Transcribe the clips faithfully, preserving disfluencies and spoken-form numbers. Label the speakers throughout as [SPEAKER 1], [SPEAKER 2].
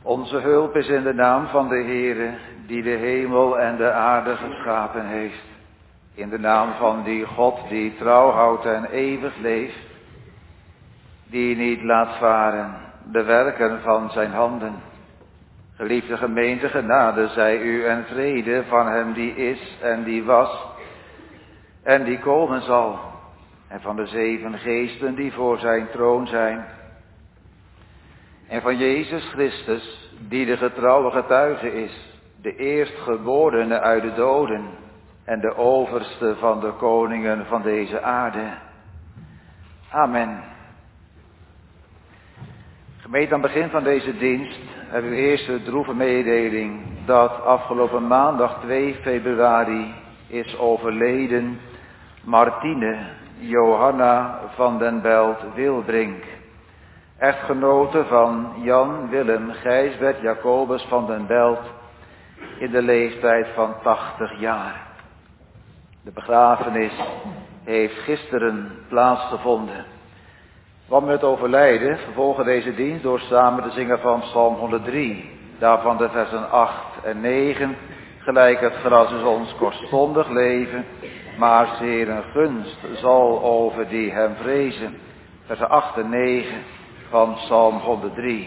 [SPEAKER 1] Onze hulp is in de naam van de Heere, die de hemel en de aarde geschapen heeft. In de naam van die God die trouw houdt en eeuwig leeft. Die niet laat varen de werken van zijn handen. Geliefde gemeente, genade zij u en vrede van hem die is en die was en die komen zal. En van de zeven geesten die voor zijn troon zijn. En van Jezus Christus, die de getrouwe getuige is, de eerstgeborene uit de doden en de overste van de koningen van deze aarde. Amen. Gemeente, aan het begin van deze dienst hebben we eerst de droeve mededeling dat afgelopen maandag twee februari is overleden Martine Johanna van den Belt Wilbrink, echtgenote van Jan Willem Gijsbert Jacobus van den Belt, in de leeftijd van tachtig jaar. De begrafenis heeft gisteren plaatsgevonden. Want met overlijden vervolgen deze dienst door samen te zingen van Psalm honderddrie. Daarvan de versen acht en negen. Gelijk het gras is ons kortstondig leven, maar zeer een gunst zal over die hem vrezen. Versen acht en negen van Psalm honderddrie.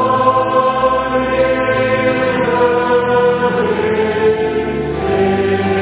[SPEAKER 2] Amen.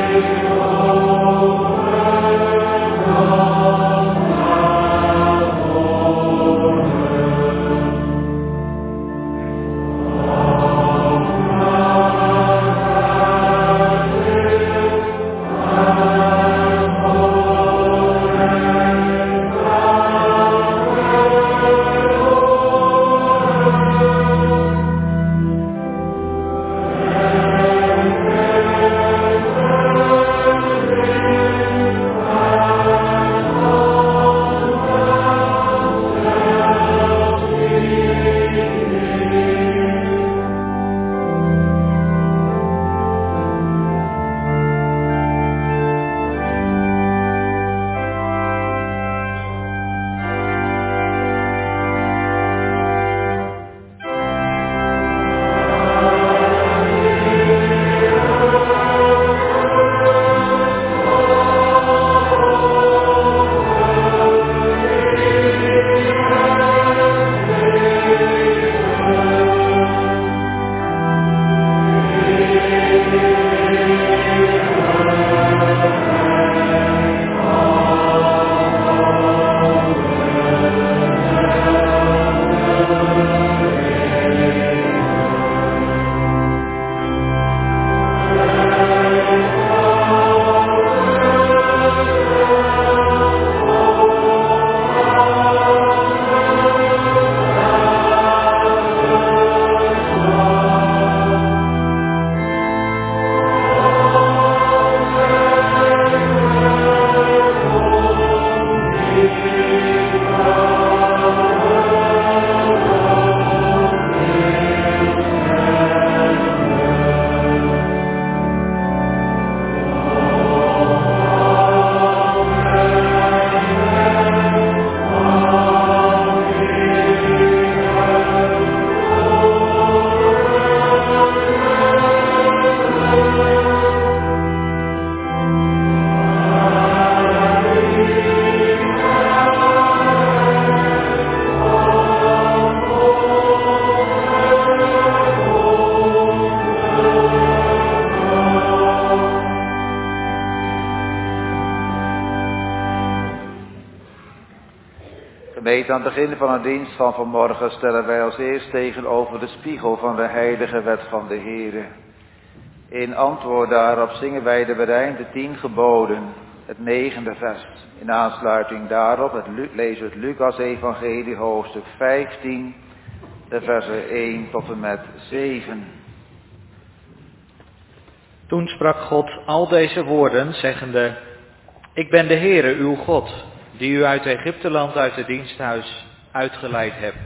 [SPEAKER 1] Gemeente, aan het begin van een dienst van vanmorgen stellen wij als eerst tegenover de spiegel van de heilige wet van de Heere. In antwoord daarop zingen wij de berijmde tien geboden, het negende vers. In aansluiting daarop het, lezen we het Lucas-evangelie, hoofdstuk vijftien, de versen één tot en met zeven.
[SPEAKER 2] Toen sprak God al deze woorden, zeggende: Ik ben de Heere, uw God, die u uit Egypteland, uit het diensthuis, uitgeleid hebt.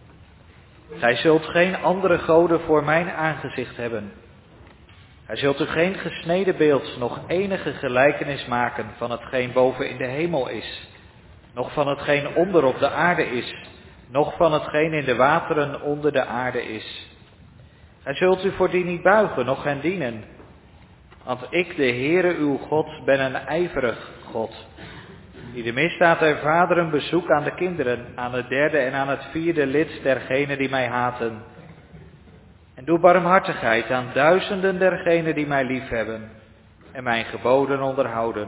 [SPEAKER 2] Gij zult geen andere goden voor mijn aangezicht hebben. Gij zult u geen gesneden beeld, nog enige gelijkenis maken van hetgeen boven in de hemel is, nog van hetgeen onder op de aarde is, nog van hetgeen in de wateren onder de aarde is. Gij zult u voor die niet buigen, noch hen dienen. Want ik, de Heere uw God, ben een ijverig God, die de misdaad der vaderen bezoekt aan de kinderen, aan het derde en aan het vierde lid dergenen die mij haten. En doe barmhartigheid aan duizenden dergenen die mij liefhebben en mijn geboden onderhouden.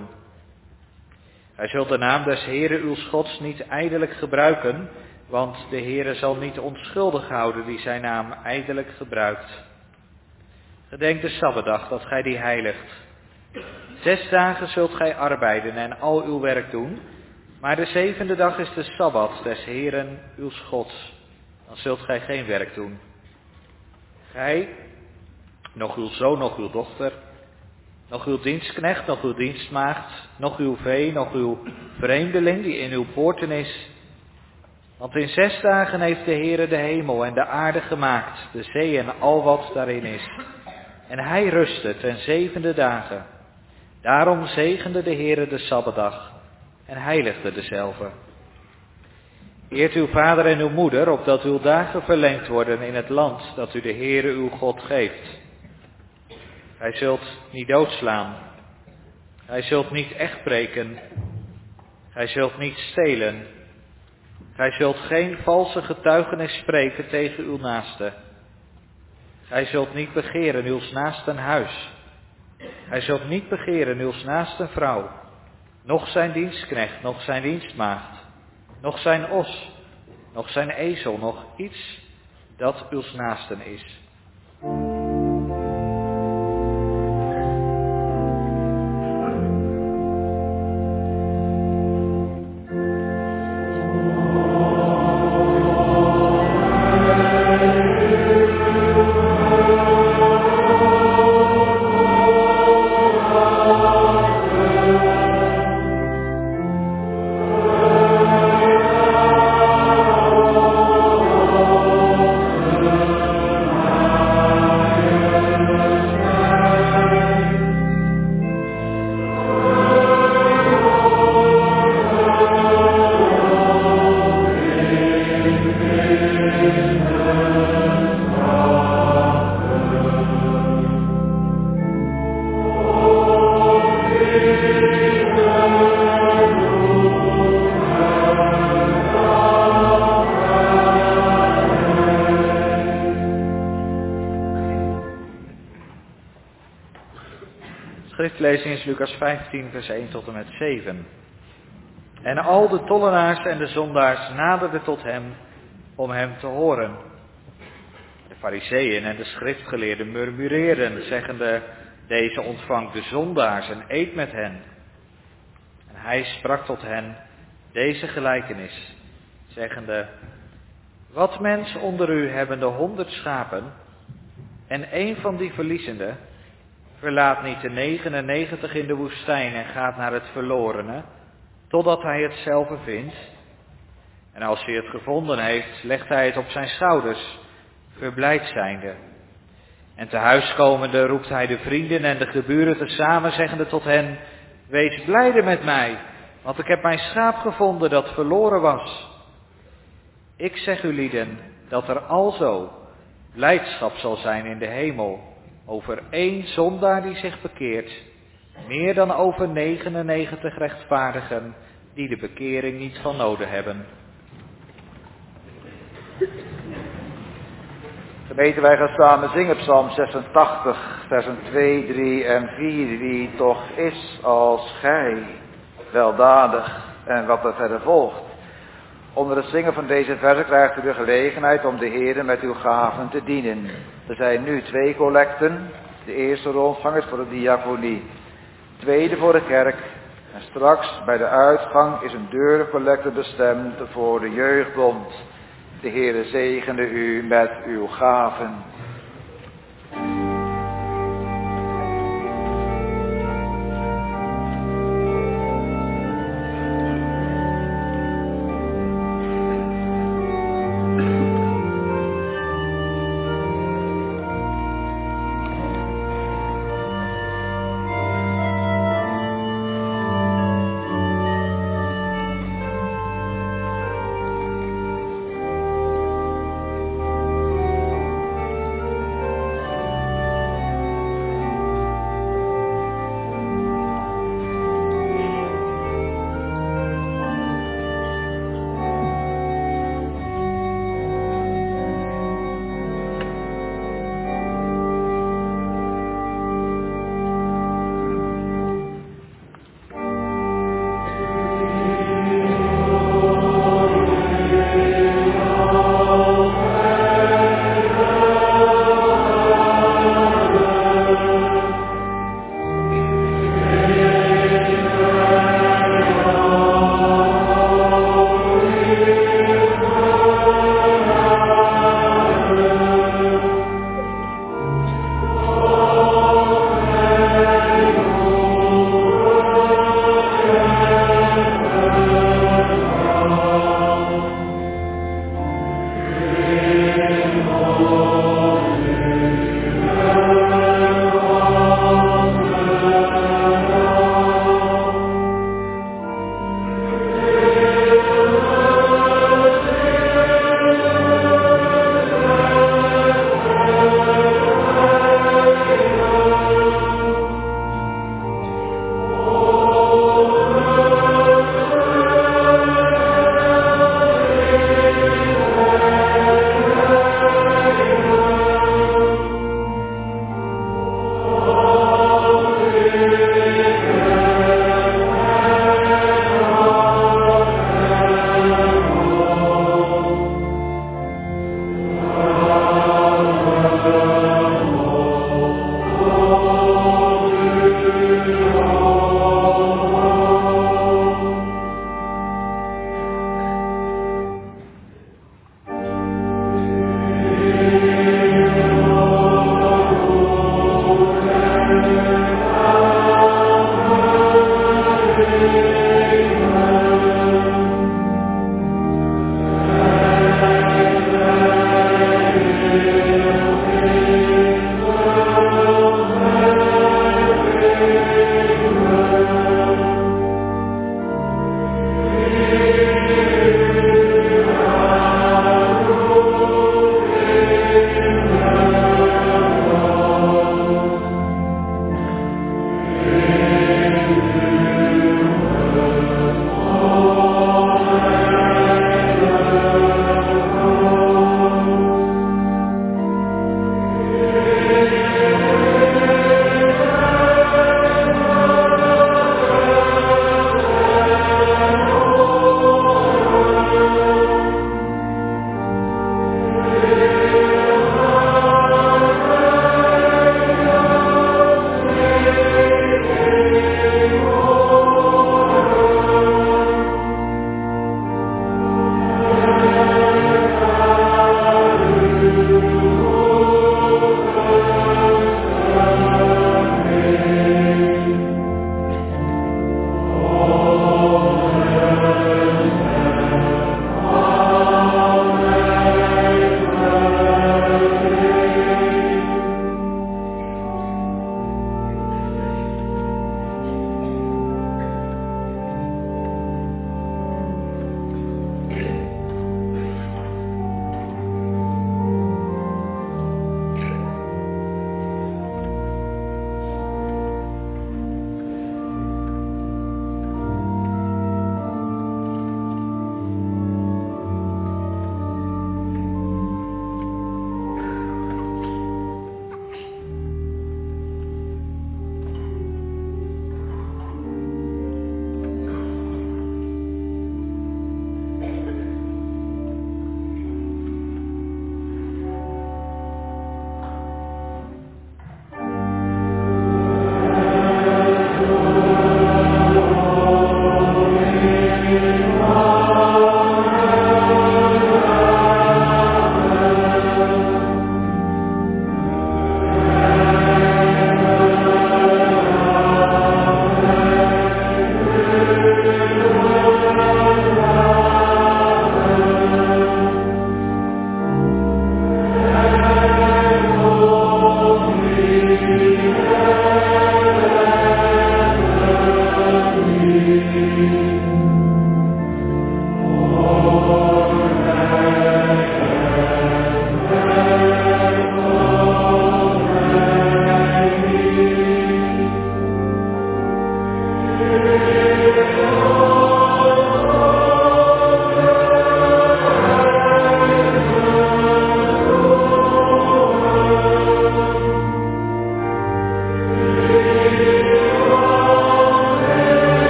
[SPEAKER 2] Gij zult de naam des Heere uw Gods niet ijdelijk gebruiken, want de Heere zal niet onschuldig houden die zijn naam ijdelijk gebruikt. Gedenk de Sabbatdag dat gij die heiligt. Zes dagen zult gij arbeiden en al uw werk doen, maar de zevende dag is de Sabbat des Heeren uw Gods. Dan zult gij geen werk doen. Gij, nog uw zoon, nog uw dochter, nog uw dienstknecht, nog uw dienstmaagd, nog uw vee, nog uw vreemdeling die in uw poorten is. Want in zes dagen heeft de Heere de hemel en de aarde gemaakt, de zee en al wat daarin is. En hij rustte ten zevende dagen. Daarom zegende de Heere de Sabbatdag en heiligde dezelve. Eert uw vader en uw moeder, opdat uw dagen verlengd worden in het land dat u de Heere uw God geeft. Gij zult niet doodslaan. Gij zult niet echt breken. Gij zult niet stelen. Gij zult geen valse getuigenis spreken tegen uw naaste. Gij zult niet begeren uw naasten huis. Gij zult niet begeren uw naasten vrouw, noch zijn dienstknecht, noch zijn dienstmaagd, noch zijn os, noch zijn ezel, noch iets dat uw naasten is. Schriftlezing is Lucas vijftien, vers één tot en met zeven. En al de tollenaars en de zondaars naderden tot hem om hem te horen. De fariseeën en de schriftgeleerden murmureerden, zeggende: Deze ontvangt de zondaars en eet met hen. En hij sprak tot hen deze gelijkenis, zeggende: Wat mens onder u hebben de honderd schapen, en één van die verliezende verlaat niet de negenennegentig in de woestijn en gaat naar het verlorene, totdat hij het zelf vindt. En als hij het gevonden heeft, legt hij het op zijn schouders, verblijd zijnde. En te huis komende roept hij de vrienden en de geburen tezamen, zeggende tot hen: Wees blijde met mij, want ik heb mijn schaap gevonden dat verloren was. Ik zeg u lieden, dat er alzo blijdschap zal zijn in de hemel over één zondaar die zich bekeert, meer dan over negenennegentig rechtvaardigen die de bekering niet van nodig hebben.
[SPEAKER 1] Gemeente, wij gaan samen zingen Psalm zesentachtig, versen twee, drie en vier. Wie toch is als gij, weldadig, en wat er verder volgt. Onder het zingen van deze versen krijgt u de gelegenheid om de Heer met uw gaven te dienen. Er zijn nu twee collecten. De eerste rondgang is voor de diaconie, de tweede voor de kerk. En straks bij de uitgang is een deurcollecte bestemd voor de jeugdbond. De Heere zegene u met uw gaven.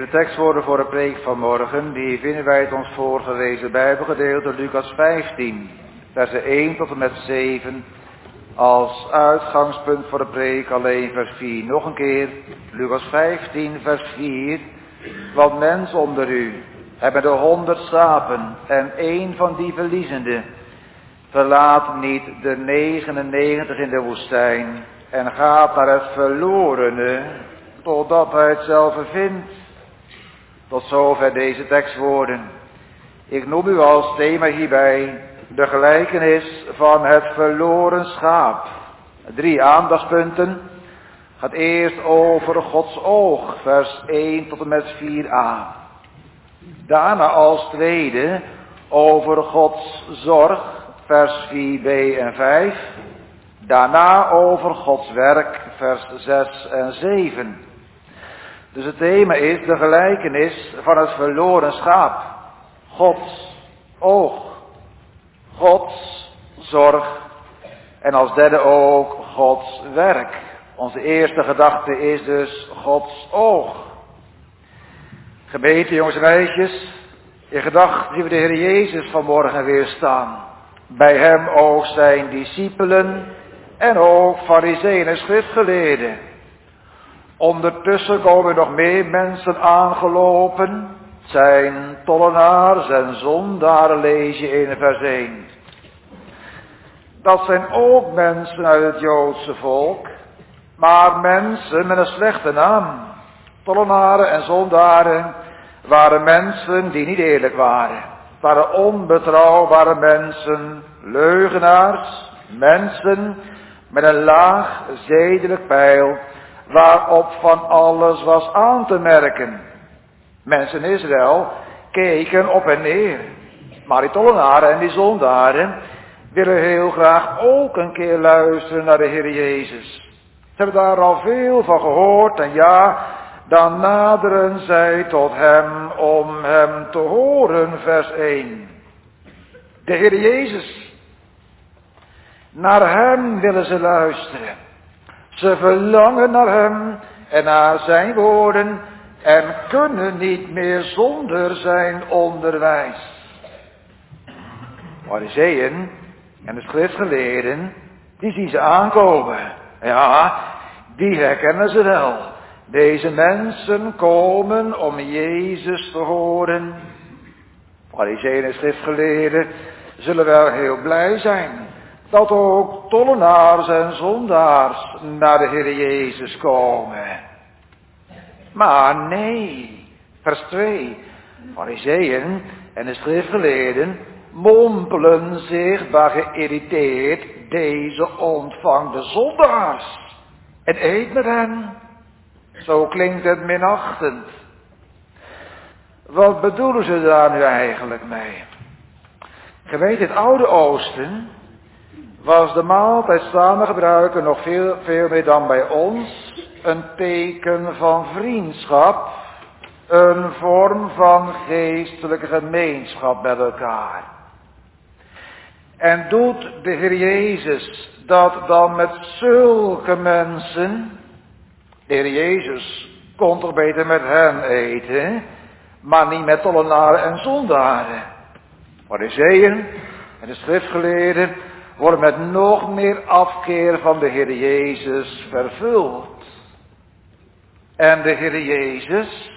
[SPEAKER 1] De tekstwoorden voor de preek van morgen, die vinden wij uit ons voorgelezen Bijbelgedeelte Lucas vijftien, versen één tot en met zeven, als uitgangspunt voor de preek alleen vers vier. Nog een keer, Lucas vijftien, vers vier, want mens onder u hebben de honderd schapen en één van die verliezende verlaat niet de negenennegentig in de woestijn en gaat naar het verlorene totdat hij het zelf vindt. Tot zover deze tekstwoorden. Ik noem u als thema hierbij de gelijkenis van het verloren schaap. Drie aandachtspunten. Gaat eerst over Gods oog, vers één tot en met vier a. Daarna als tweede over Gods zorg, vers vier b en vijf. Daarna over Gods werk, vers zes en zeven. Dus het thema is de gelijkenis van het verloren schaap. Gods oog, Gods zorg en als derde ook Gods werk. Onze eerste gedachte is dus Gods oog. Gemeente, jongens en meisjes, in gedachten zien we de Heer Jezus vanmorgen weer staan. Bij hem ook zijn discipelen en ook farizeeën en schriftgeleerden. Ondertussen komen nog meer mensen aangelopen. Het zijn tollenaars en zondaren, lees je in vers één. Dat zijn ook mensen uit het Joodse volk, maar mensen met een slechte naam. Tollenaren en zondaren waren mensen die niet eerlijk waren. Het waren onbetrouwbare mensen, leugenaars, mensen met een laag zedelijk peil, waarop van alles was aan te merken. Mensen in Israël keken op en neer. Maar die tollenaren en die zondaren willen heel graag ook een keer luisteren naar de Heer Jezus. Ze hebben daar al veel van gehoord en ja, dan naderen zij tot hem om hem te horen, vers één. De Heer Jezus. Naar hem willen ze luisteren. Ze verlangen naar hem en naar zijn woorden en kunnen niet meer zonder zijn onderwijs. Farizeeën en de schriftgeleerden, die zien ze aankomen. Ja, die herkennen ze wel. Deze mensen komen om Jezus te horen. Farizeeën en schriftgeleerden zullen wel heel blij zijn dat ook tollenaars en zondaars naar de Heer Jezus komen. Maar nee, vers twee. Farizeeën en de schriftgeleerden mompelen zichtbaar geïrriteerd: deze ontvangt de zondaars en eet met hen. Zo klinkt het minachtend. Wat bedoelen ze daar nu eigenlijk mee? Je weet, het Oude Oosten was de maaltijd samen gebruiken nog veel, veel meer dan bij ons een teken van vriendschap, een vorm van geestelijke gemeenschap met elkaar. En doet de Heer Jezus dat dan met zulke mensen? De Heer Jezus kon toch beter met hen eten, maar niet met tollenaren en zondaren. Farizeeën en de schriftgeleerden worden met nog meer afkeer van de Heer Jezus vervuld. En de Heer Jezus,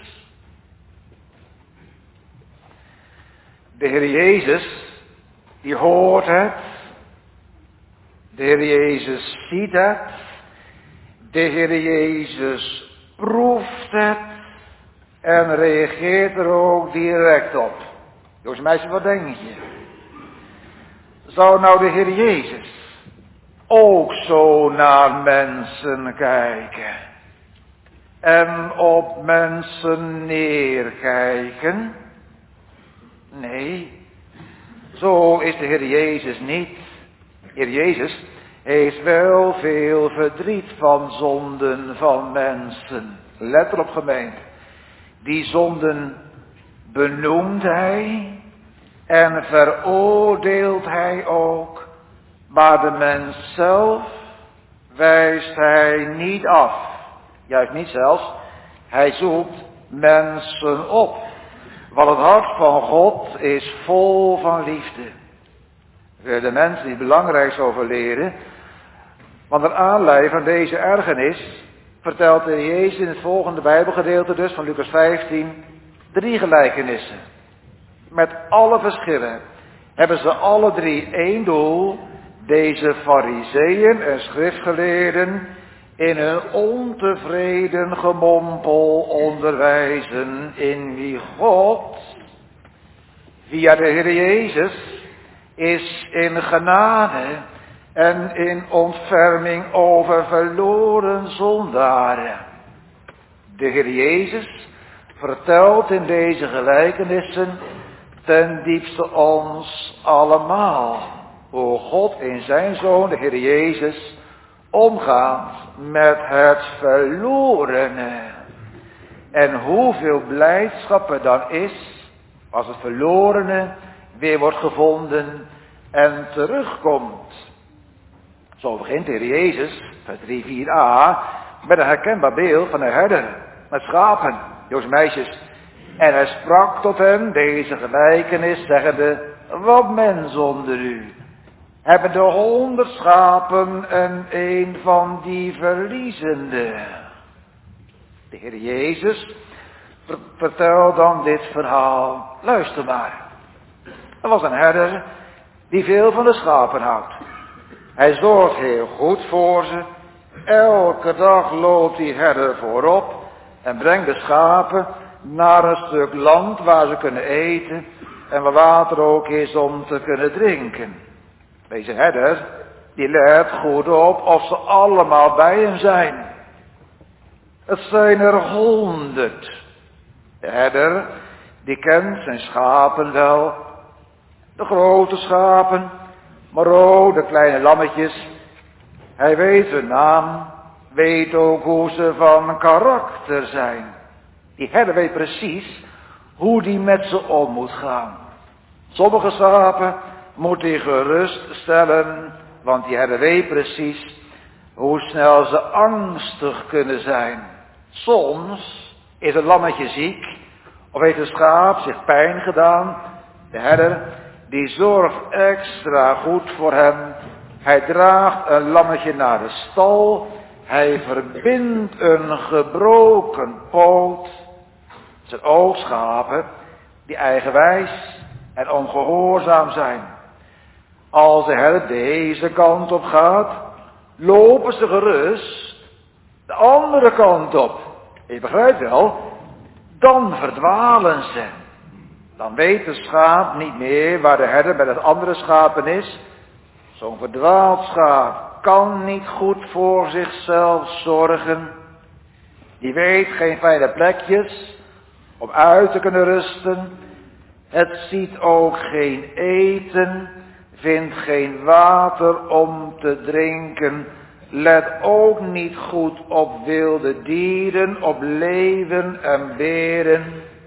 [SPEAKER 1] de Heer Jezus, die hoort het. De Heer Jezus ziet het. De Heer Jezus proeft het. En reageert er ook direct op. Jongens en meisjes, wat denk je? Zou nou de Heer Jezus ook zo naar mensen kijken? En op mensen neerkijken? Nee, zo is de Heer Jezus niet. De Heer Jezus heeft wel veel verdriet van zonden van mensen. Let erop, gemeente. Die zonden benoemt hij en veroordeelt hij ook. Maar de mens zelf wijst hij niet af. Juist niet zelfs. Hij zoekt mensen op. Want het hart van God is vol van liefde. Weer de mensen die het belangrijkste over leren. Want naar aanleiding van deze ergernis vertelt de Jezus in het volgende Bijbelgedeelte dus van Lucas vijftien drie gelijkenissen. Met alle verschillen hebben ze alle drie één doel. Deze fariseeën en schriftgeleerden in hun ontevreden gemompel onderwijzen in wie God via de Heer Jezus is in genade en in ontferming over verloren zondaren. De Heer Jezus vertelt in deze gelijkenissen ten diepste ons allemaal hoe God in zijn Zoon, de Heer Jezus, omgaat met het verlorene. En hoeveel blijdschap er dan is als het verlorene weer wordt gevonden en terugkomt. Zo begint de Heer Jezus, vers drie vier a, met een herkenbaar beeld van een herder met schapen, jongens en meisjes. En hij sprak tot hen deze gelijkenis, zeggende, wat mens onder u hebben de honderd schapen en een van die verliezende. De Heer Jezus vertelt dan dit verhaal. Luister maar. Er was een herder die veel van de schapen houdt. Hij zorgt heel goed voor ze. Elke dag loopt die herder voorop en brengt de schapen naar een stuk land waar ze kunnen eten en waar water ook is om te kunnen drinken. Deze herder, die let goed op of ze allemaal bij hem zijn. Het zijn er honderd. De herder, die kent zijn schapen wel. De grote schapen, maar ook de kleine lammetjes. Hij weet hun naam, weet ook hoe ze van karakter zijn. Die herder weet precies hoe die met ze om moet gaan. Sommige schapen moet hij gerust stellen, want die herder weet precies hoe snel ze angstig kunnen zijn. Soms is een lammetje ziek, of heeft een schaap zich pijn gedaan. De herder, die zorgt extra goed voor hem. Hij draagt een lammetje naar de stal. Hij verbindt een gebroken poot. Het zijn ook schapen die eigenwijs en ongehoorzaam zijn. Als de herder deze kant op gaat, lopen ze gerust de andere kant op. Je begrijpt wel, dan verdwalen ze. Dan weet de schaap niet meer waar de herder bij het andere schapen is. Zo'n verdwaald schaap kan niet goed voor zichzelf zorgen. Die weet geen fijne plekjes om uit te kunnen rusten. Het ziet ook geen eten, vindt geen water om te drinken. Let ook niet goed op wilde dieren, op leeuwen en beren.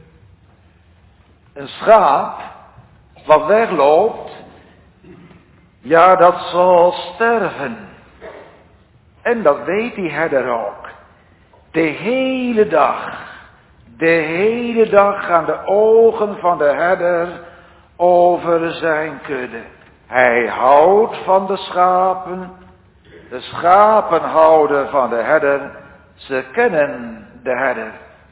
[SPEAKER 1] Een schaap wat wegloopt, ja, dat zal sterven. En dat weet die herder ook. De hele dag, de hele dag gaan de ogen van de herder over zijn kudde. Hij houdt van de schapen. De schapen houden van de herder. Ze kennen de herder.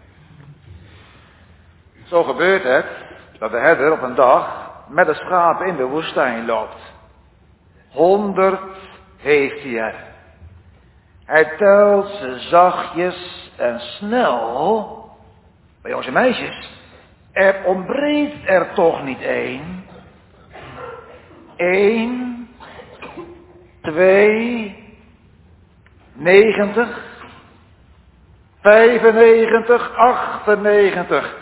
[SPEAKER 1] Zo gebeurt het dat de herder op een dag met de schapen in de woestijn loopt. Honderd heeft hij er. Hij telt ze zachtjes en snel. Maar jongens en meisjes, er ontbreekt er toch niet één. Eén, twee, negentig, vijfennegentig, achtennegentig,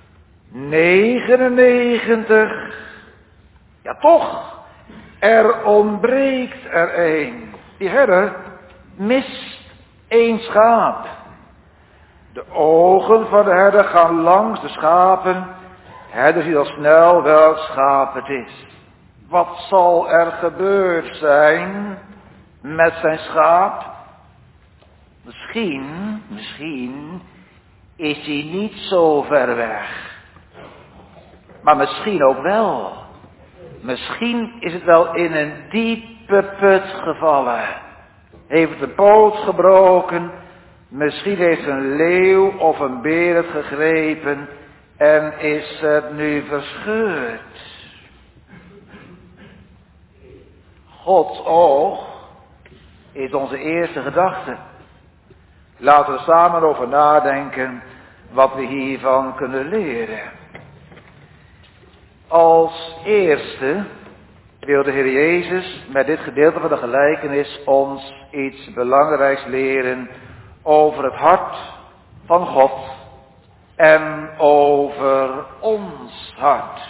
[SPEAKER 1] negenennegentig. Ja toch, er ontbreekt er één. Die herder mist één schaap. De ogen van de herder gaan langs de schapen. De herder ziet al snel welk schaap het is. Wat zal er gebeurd zijn met zijn schaap? Misschien, misschien is hij niet zo ver weg. Maar misschien ook wel. Misschien is het wel in een diepe put gevallen. Heeft de poot gebroken. Misschien heeft een leeuw of een beer het gegrepen. En is het nu verscheurd. Gods oog is onze eerste gedachte. Laten we samen over nadenken wat we hiervan kunnen leren. Als eerste wil de Heer Jezus met dit gedeelte van de gelijkenis ons iets belangrijks leren over het hart van God en over ons hart.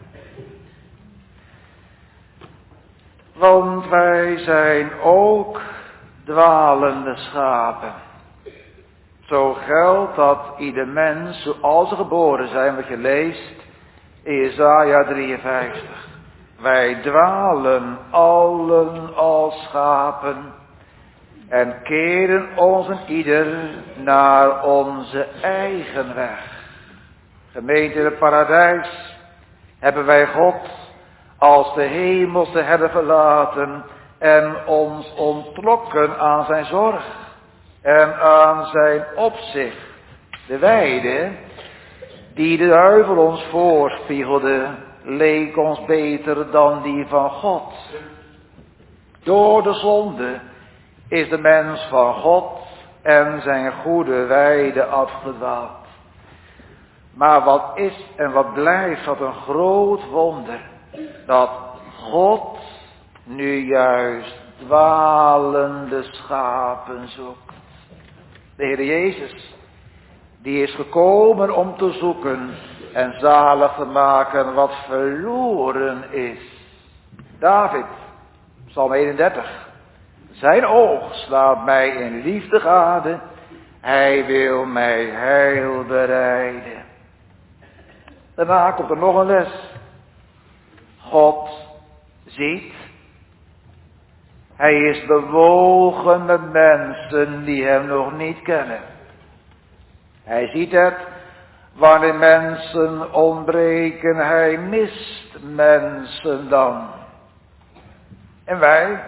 [SPEAKER 1] Want wij zijn ook dwalende schapen. Zo geldt dat ieder mens, zoals ze geboren zijn, wat je leest in Jesaja drieënvijftig. Wij dwalen allen als schapen en keren ons en ieder naar onze eigen weg. Gemeente in het paradijs hebben wij God als de hemelse herder verlaten en ons onttrokken aan zijn zorg en aan zijn opzicht. De weide die de duivel ons voorspiegelde, leek ons beter dan die van God. Door de zonde is de mens van God en zijn goede weide afgedwaald. Maar wat is en wat blijft dat een groot wonder, dat God nu juist dwalende schapen zoekt. De Heer Jezus, die is gekomen om te zoeken en zalig te maken wat verloren is. David, Psalm eenendertig. Zijn oog slaat mij in liefde gade, hij wil mij heil bereiden. Daarna komt er nog een les. God ziet. Hij is bewogen met mensen die hem nog niet kennen. Hij ziet het wanneer mensen ontbreken. Hij mist mensen dan. En wij?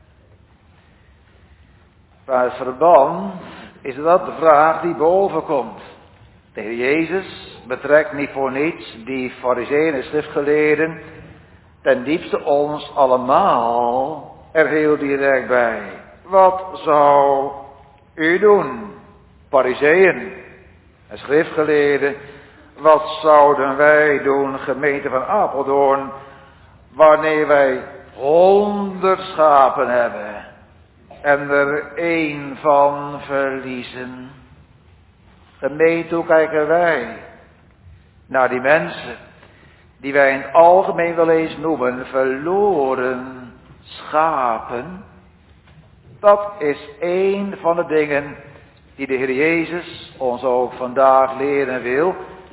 [SPEAKER 1] Bij het verband is dat de vraag die boven komt. De Heer Jezus betrekt niet voor niets die farizeeën en schriftgeleerden ten diepste ons allemaal er heel direct bij. Wat zou u doen, farizeeën en schriftgeleerden? Wat zouden wij doen, gemeente van Apeldoorn, wanneer wij honderd schapen hebben en er één van verliezen? Gemeente, hoe kijken wij naar die mensen die wij in het algemeen wel eens noemen verloren schapen? Dat is één van de dingen die de Heer Jezus ons ook vandaag leren wil.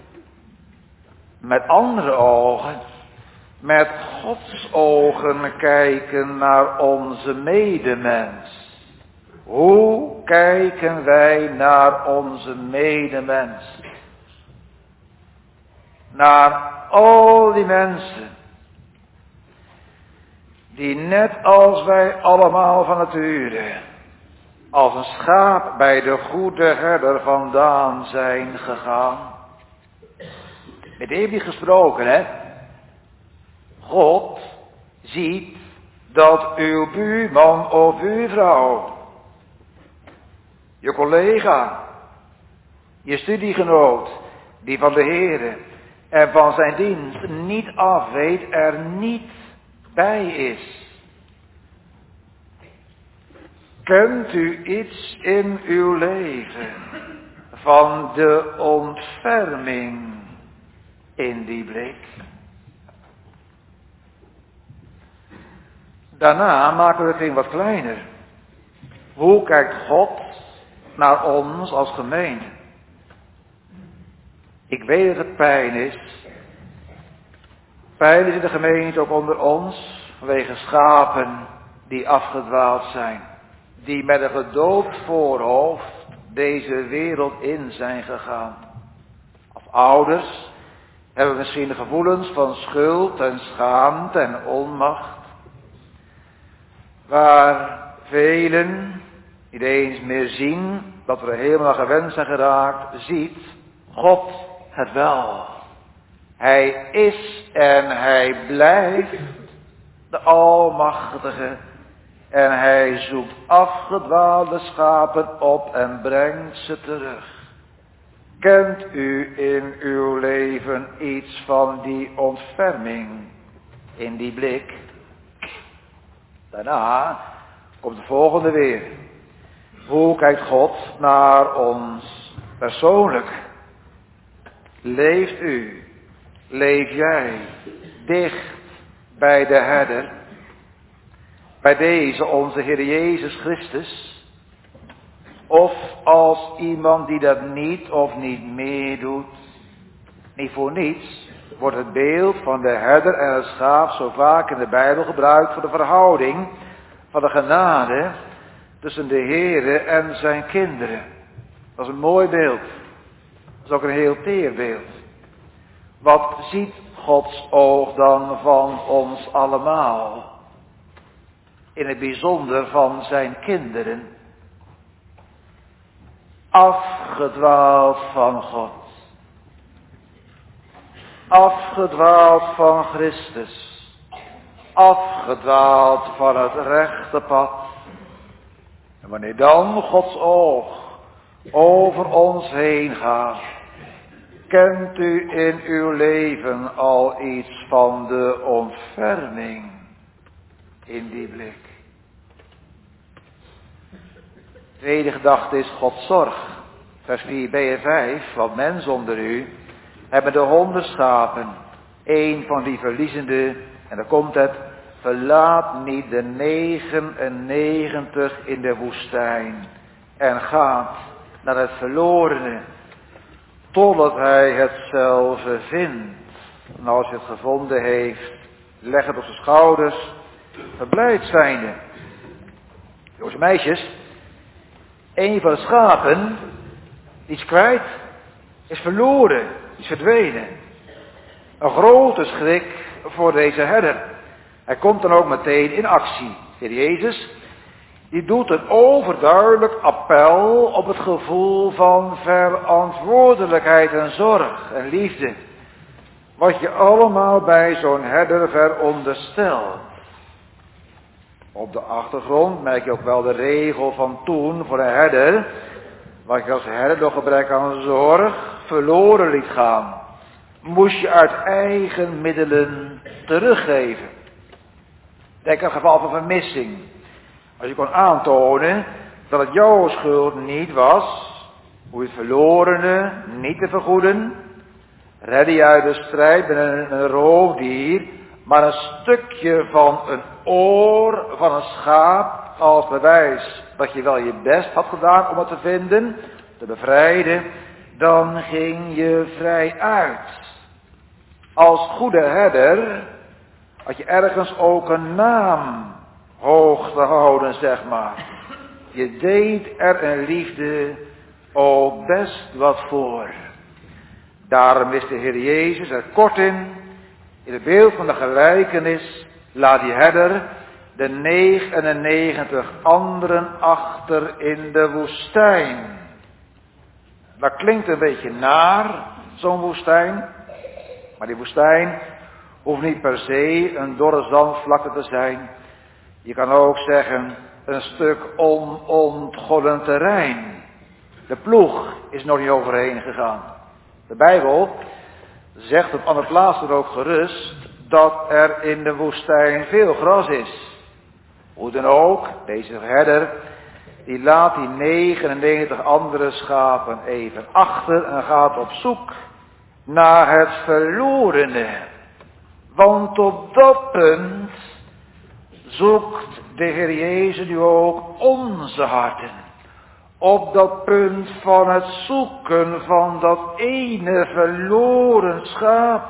[SPEAKER 1] Met andere ogen, met Gods ogen kijken naar onze medemens. Hoe kijken wij naar onze medemens? Naar al die mensen die net als wij allemaal van nature als een schaap bij de goede herder vandaan zijn gegaan. Met hem die gesproken, hè? God ziet dat uw buurman of uw vrouw, je collega, je studiegenoot, die van de Heere en van zijn dienst niet af weet, er niet bij is. Kent u iets in uw leven van de ontferming in die blik? Daarna maken we het ding wat kleiner. Hoe kijkt God naar ons als gemeente? Ik weet dat het pijn is. Pijn is in de gemeente ook onder ons, vanwege schapen die afgedwaald zijn. Die met een gedoopt voorhoofd deze wereld in zijn gegaan. Als ouders hebben we misschien gevoelens van schuld en schaamte en onmacht. Waar velen niet eens meer zien dat we er helemaal aan gewend zijn geraakt, ziet God het wel. Hij is en hij blijft de Almachtige. En hij zoekt afgedwaalde schapen op en brengt ze terug. Kent u in uw leven iets van die ontferming in die blik? Daarna komt de volgende weer. Hoe kijkt God naar ons persoonlijk? Leeft u, leef jij dicht bij de herder? Bij deze onze Heer Jezus Christus? Of als iemand die dat niet of niet meer doet? Niet voor niets wordt het beeld van de herder en het schaap zo vaak in de Bijbel gebruikt voor de verhouding van de genade tussen de Heere en zijn kinderen. Dat is een mooi beeld. Dat is ook een heel teer beeld. Wat ziet Gods oog dan van ons allemaal? In het bijzonder van zijn kinderen. Afgedwaald van God. Afgedwaald van Christus. Afgedwaald van het rechte pad. En wanneer dan Gods oog over ons heen gaat, kent u in uw leven al iets van de ontferming in die blik? Tweede gedachte is Gods zorg. Vers vier b en vijf. Want mensen onder u hebben de honderd schapen. Eén van die verliezende. En dan komt het. Verlaat niet de negenennegentig in de woestijn. En gaat naar het verlorene. Totdat hij hetzelfde vindt. En als hij het gevonden heeft. Leg het op zijn schouders. Verblijd zijnde. Jongens en meisjes. Een van de schapen, die is kwijt, is verloren, is verdwenen. Een grote schrik voor deze herder. Hij komt dan ook meteen in actie. Heer Jezus, die doet een overduidelijk appel op het gevoel van verantwoordelijkheid en zorg en liefde. Wat je allemaal bij zo'n herder veronderstelt. Op de achtergrond merk je ook wel de regel van toen voor een herder. Wat je als herder door gebrek aan zorg verloren liet gaan. Moest je uit eigen middelen teruggeven. Denk aan het geval van vermissing. Als je kon aantonen dat het jouw schuld niet was. Hoe je het verlorene niet te vergoeden. Redde je uit de strijd met een, een roofdier. Maar een stukje van een oor van een schaap als bewijs dat je wel je best had gedaan om het te vinden, te bevrijden, dan ging je vrij uit. Als goede herder had je ergens ook een naam hoog te houden, zeg maar. Je deed er in liefde ook best wat voor. Daarom is de Heer Jezus er kort in. In het beeld van de gelijkenis laat die herder de negenennegentig anderen achter in de woestijn. Dat klinkt een beetje naar, zo'n woestijn. Maar die woestijn hoeft niet per se een dorre zandvlakte te zijn. Je kan ook zeggen een stuk onontgonnen terrein. De ploeg is nog niet overheen gegaan. De Bijbel zegt op andere plaatsen ook gerust dat er in de woestijn veel gras is. Hoe dan ook, deze herder, die laat die negenennegentig andere schapen even achter en gaat op zoek naar het verlorene. Want op dat punt zoekt de Heer Jezus nu ook onze harten. Op dat punt van het zoeken van dat ene verloren schaap.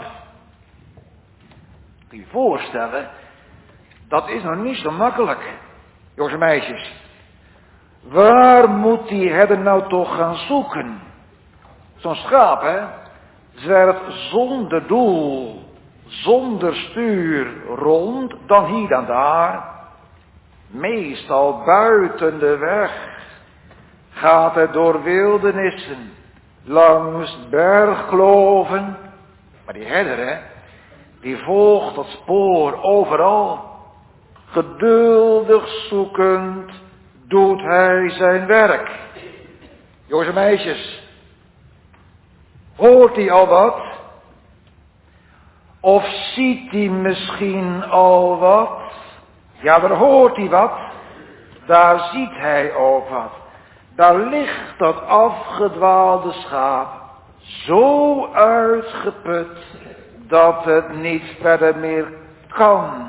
[SPEAKER 1] Kun je je voorstellen, dat is nog niet zo makkelijk, jongens en meisjes. Waar moet die herder nou toch gaan zoeken? Zo'n schaap, hè, zwerft zonder doel, zonder stuur rond, dan hier dan daar. Meestal buiten de weg gaat het door wildernissen, langs bergkloven. Maar die herder, hè, die volgt dat spoor overal. Geduldig zoekend doet hij zijn werk. Jongens en meisjes, hoort hij al wat? Of ziet hij misschien al wat? Ja, daar hoort hij wat. Daar ziet hij ook wat. Daar ligt dat afgedwaalde schaap zo uitgeput dat het niet verder meer kan.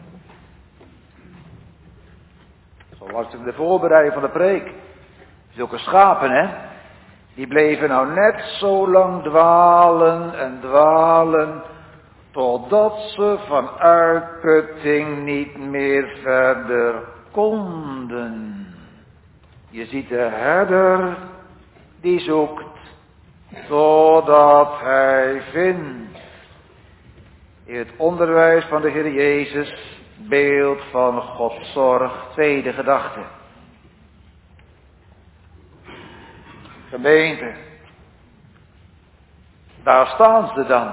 [SPEAKER 1] Zo was het in de voorbereiding van de preek. Zulke schapen, hè, die bleven nou net zo lang dwalen en dwalen, totdat ze van uitputting niet meer verder konden. Je ziet de herder, die zoekt, totdat hij vindt. In het onderwijs van de Heer Jezus, beeld van Gods zorg, tweede gedachte. Gemeente, daar staan ze dan.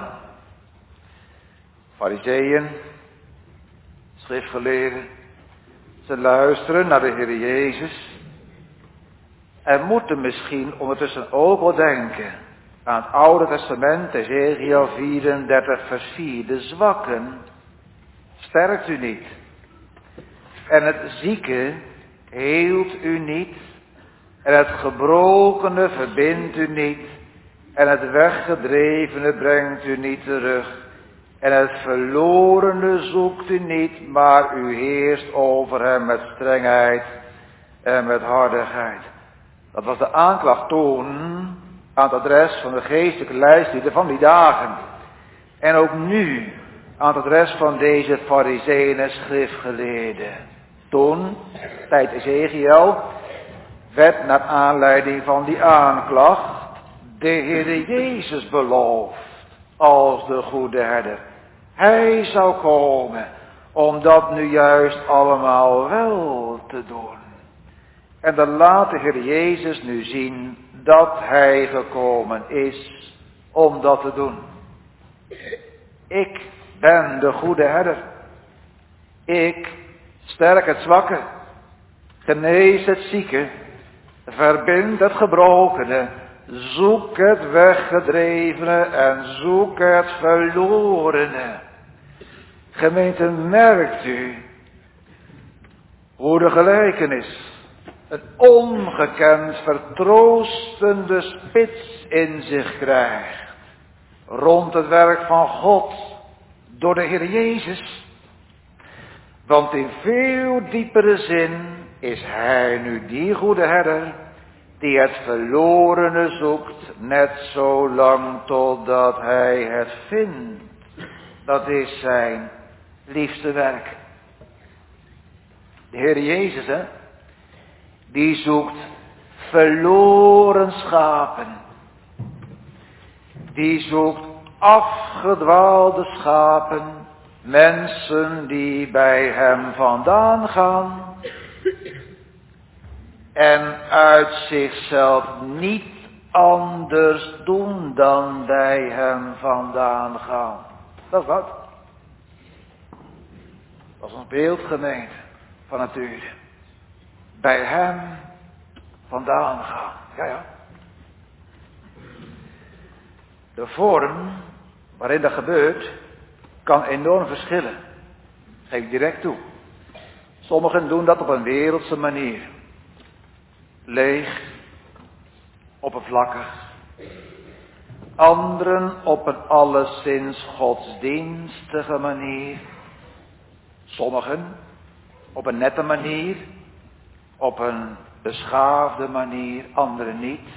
[SPEAKER 1] Farizeeën, schriftgeleerden, ze luisteren naar de Heer Jezus en moeten misschien ondertussen ook wel denken aan het Oude Testament, Ezekiel vierendertig vers vier. De zwakken sterkt u niet en het zieke heelt u niet en het gebrokene verbindt u niet en het weggedrevene brengt u niet terug. En het verlorene zoekt u niet, maar u heerst over hem met strengheid en met hardigheid. Dat was de aanklacht toen aan het adres van de geestelijke leidslieden van die dagen. En ook nu aan het adres van deze farizeeën en schriftgeleerden. Toen, tijd Ezekiel, werd naar aanleiding van die aanklacht de Heer Jezus beloofd als de goede herder. Hij zou komen om dat nu juist allemaal wel te doen. En dan laat de Heer Jezus nu zien dat hij gekomen is om dat te doen. Ik ben de goede herder. Ik sterk het zwakke, genees het zieke, verbind het gebrokene, zoek het weggedrevene en zoek het verlorene. Gemeente, merkt u hoe de gelijkenis een ongekend vertroostende spits in zich krijgt rond het werk van God door de Heer Jezus. Want in veel diepere zin is hij nu die goede herder die het verlorene zoekt, net zo lang totdat hij het vindt. Dat is zijn liefste werk. De Heer Jezus, hè, die zoekt verloren schapen. Die zoekt afgedwaalde schapen, mensen die bij hem vandaan gaan en uit zichzelf niet anders doen dan bij hem vandaan gaan. Dat is wat. Dat is een beeldgemeente van nature. Bij hem vandaan gaan. Ja, ja. De vorm waarin dat gebeurt kan enorm verschillen. Geef ik direct toe. Sommigen doen dat op een wereldse manier. Leeg, oppervlakkig. Anderen op een alleszins godsdienstige manier. Sommigen op een nette manier, op een beschaafde manier, anderen niet.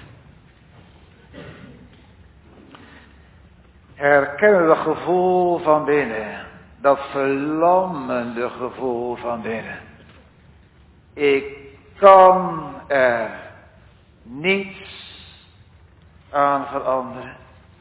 [SPEAKER 1] Herkennen we dat gevoel van binnen, dat verlammende gevoel van binnen. Ik kan er niets aan veranderen.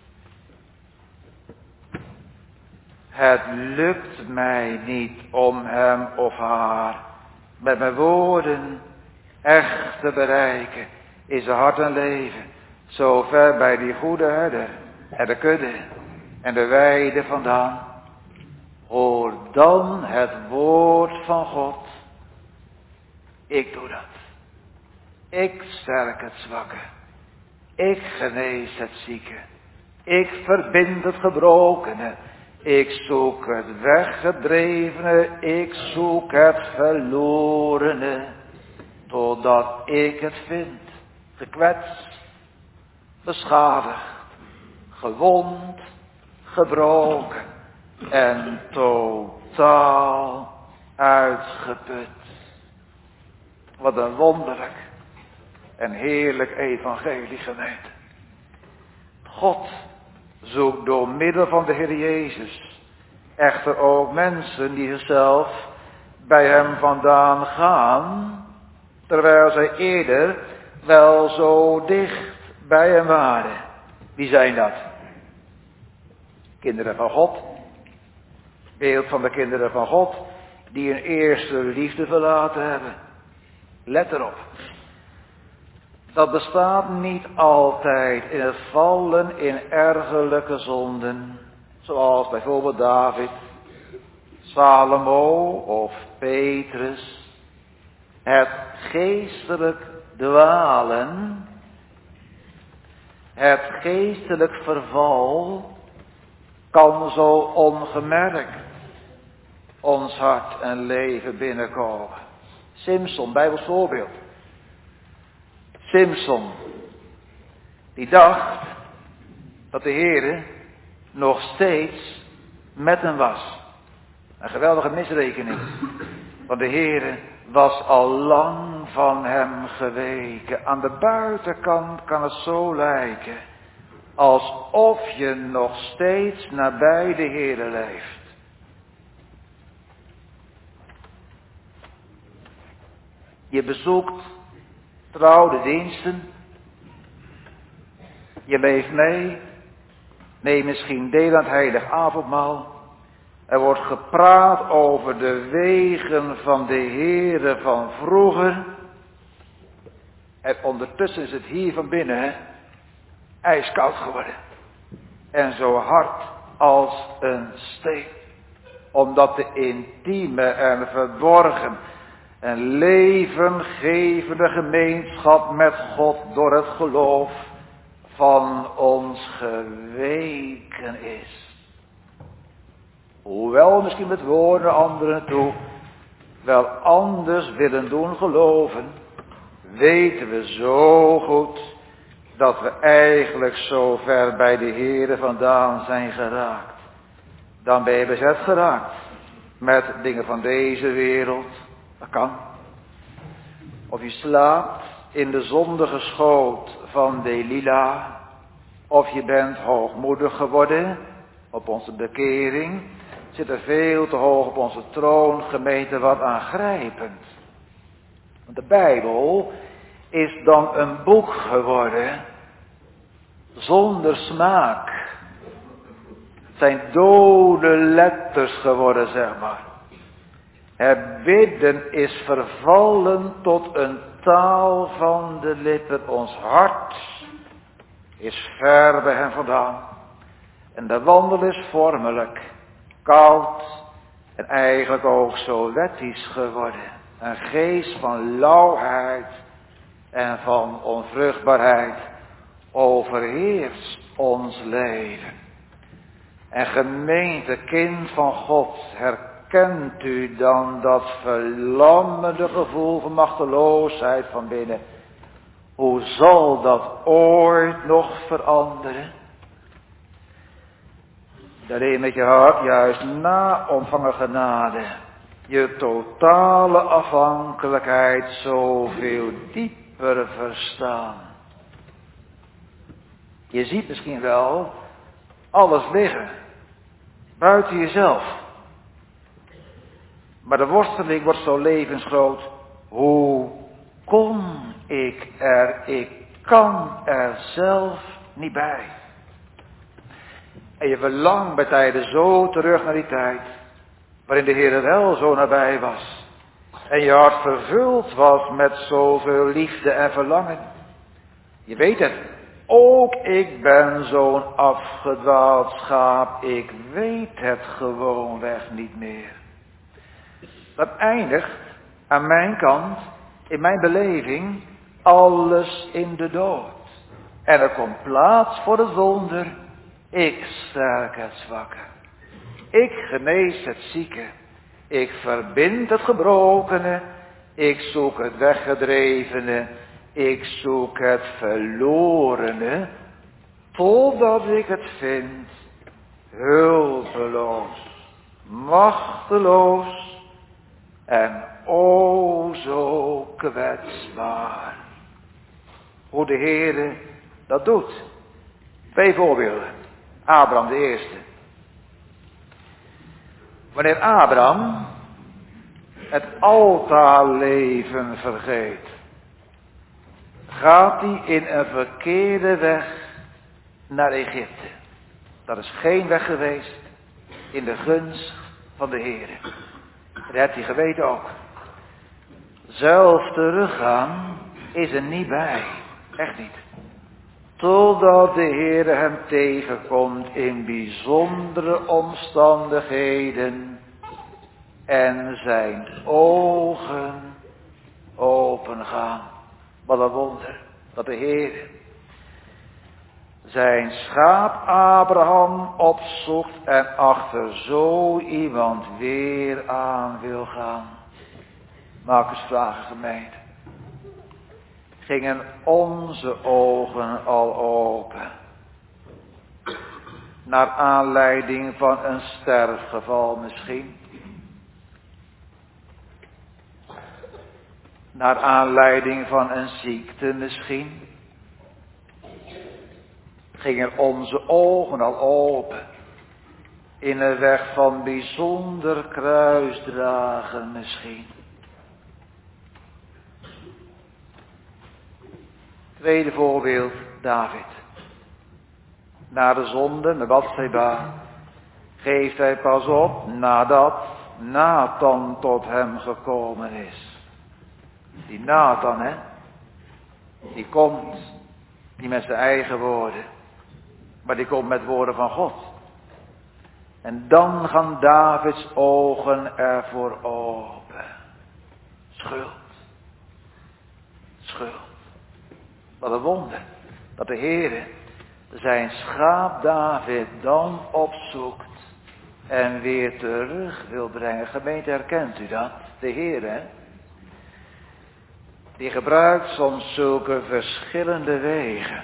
[SPEAKER 1] Het lukt mij niet om hem of haar met mijn woorden echt te bereiken in zijn hart en leven. Zo ver bij die goede herder en de kudde en de weide vandaan. Hoor dan het woord van God. Ik doe dat. Ik sterk het zwakke. Ik genees het zieke. Ik verbind het gebrokene. Ik zoek het weggedrevene. Ik zoek het verlorene. Totdat ik het vind. Gekwetst. Beschadigd. Gewond. Gebroken. En totaal uitgeput. Wat een wonderlijk en heerlijk evangelie, gemeente. God zoekt door middel van de Heer Jezus echter ook mensen die zichzelf bij hem vandaan gaan, terwijl zij eerder wel zo dicht bij hem waren. Wie zijn dat? Kinderen van God. Beeld van de kinderen van God die hun eerste liefde verlaten hebben. Let erop. Dat bestaat niet altijd in het vallen in ergerlijke zonden. Zoals bijvoorbeeld David, Salomo of Petrus. Het geestelijk dwalen. Het geestelijk verval kan zo ongemerkt ons hart en leven binnenkomen. Simson, Bijbels voorbeeld. Simson, die dacht dat de Heere nog steeds met hem was. Een geweldige misrekening. Want de Heere was al lang van hem geweken. Aan de buitenkant kan het zo lijken alsof je nog steeds nabij de Heere leeft. Je bezoekt trouwde diensten. Je leeft mee. Neem misschien deel aan het heilig avondmaal. Er wordt gepraat over de wegen van de Heere van vroeger. En ondertussen is het hier van binnen, hè, ijskoud geworden. En zo hard als een steen. Omdat de intieme en verborgen en levengevende gemeenschap met God door het geloof van ons geweken is. Hoewel misschien met woorden anderen toe wel anders willen doen geloven, weten we zo goed dat we eigenlijk zo ver bij de Heere vandaan zijn geraakt. Dan ben je bezet geraakt met dingen van deze wereld. Dat kan. Of je slaapt in de zondige schoot van Delila. Of je bent hoogmoedig geworden op onze bekering. Zit er veel te hoog op onze troon, gemeente, wat aangrijpend. Want de Bijbel is dan een boek geworden zonder smaak. Het zijn dode letters geworden, zeg maar. Het bidden is vervallen tot een taal van de lippen. Ons hart is ver bij hem vandaan. En de wandel is vormelijk, koud en eigenlijk ook zo wettisch geworden. Een geest van lauwheid en van onvruchtbaarheid overheerst ons leven. En gemeente, kind van God, herkent u dan dat verlammende gevoel van machteloosheid van binnen? Hoe zal dat ooit nog veranderen? Daarin met je hart juist na ontvangen genade je totale afhankelijkheid zoveel dieper verstaan. Je ziet misschien wel alles liggen buiten jezelf. Maar de worsteling wordt zo levensgroot. Hoe kon ik er, ik kan er zelf niet bij. En je verlangt bij tijden zo terug naar die tijd, waarin de Heer wel zo nabij was. En je hart vervuld was met zoveel liefde en verlangen. Je weet het, ook ik ben zo'n afgedwaald schaap, ik weet het gewoonweg niet meer. Dat eindigt aan mijn kant, in mijn beleving, alles in de dood. En er komt plaats voor het wonder, ik sterk het zwakke. Ik genees het zieke, ik verbind het gebrokene, ik zoek het weggedrevene, ik zoek het verlorene, totdat ik het vind, hulpeloos, machteloos en o zo kwetsbaar. Hoe de Heere dat doet. Twee voorbeelden. Abraham de eerste. Wanneer Abraham het altaarleven vergeet, gaat hij in een verkeerde weg naar Egypte. Dat is geen weg geweest in de gunst van de Heere. Dat heeft hij geweten ook. Zelf teruggaan is er niet bij. Echt niet. Totdat de Heere hem tegenkomt in bijzondere omstandigheden en zijn ogen opengaan. Wat een wonder dat de Heere zijn schaap Abraham opzoekt en achter zo iemand weer aan wil gaan. Maak eens vragen, gemeente. Gingen onze ogen al open naar aanleiding van een sterfgeval misschien? Naar aanleiding van een ziekte misschien? Gingen onze ogen al open in een weg van bijzonder kruisdragen misschien? Tweede voorbeeld, David. Na de zonde met Batseba geeft hij pas op nadat Nathan tot hem gekomen is. Die Nathan, hè, die komt niet met zijn eigen woorden, maar die komt met woorden van God. En dan gaan Davids ogen ervoor open. Schuld. Schuld. Wat een wonder. Dat de Heere zijn schaap David dan opzoekt en weer terug wil brengen. Gemeente, herkent u dat? De Heere, die gebruikt soms zulke verschillende wegen.